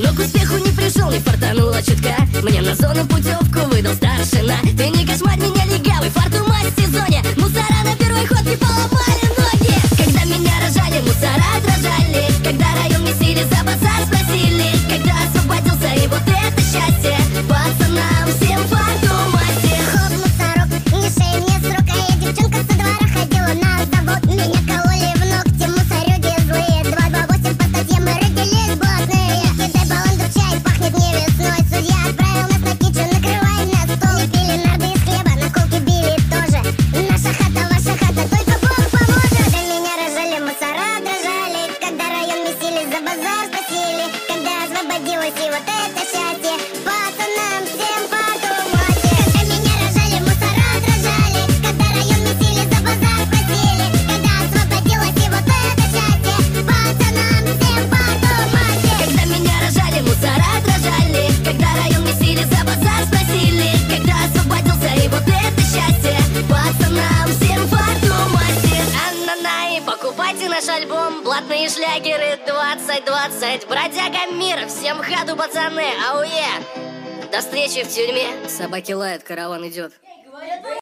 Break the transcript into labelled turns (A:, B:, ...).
A: Но к успеху не пришел, не фартануло чутка. Мне на зону путевку выдал старшина. Ты не кошмарь меня, легавый, фарту мать в сезоне. Мусора на первой ходке поломали ноги. Когда меня рожали, мусора дрожали. Когда район месили, за базар спросили. Когда освободился, и вот это счастье. Пацанам всем фарту мать.
B: Хоп, мусорок, не шей мне срок. А я девчонка со двора ходила на завод. Меня кололи в ногти мусорюги злые. 228 по статье, мы родились блатные. Кидай баланду в чай, пахнет не весной. Судья отправил нас на кичу, накрывай на стол. Лепили нарды из хлеба, на колки били тоже. Наша хата, ваша хата, только Бог поможет. Когда меня рожали, мусора дрожали. Когда район месили, за базар спросили. Когда освободилась, и вот это счастье. Пацанам всем фарту мать. Когда меня рожали, мусора дрожали. Когда район месили, за базар спросили. Когда освободилась, и вот это счастье. Пацанам всем фарту мать.
A: Когда меня рожали, мусора дрожали. Когда район месили, за базар спросили. Когда освободился, и вот это счастье. Пацанам всем фарту мастер. Анна-най, покупайте наш альбом. Блатные шлягеры 2020. Бродяга мира, всем в ходу, пацаны, ауе. До встречи в тюрьме. Собаки лают, караван идет.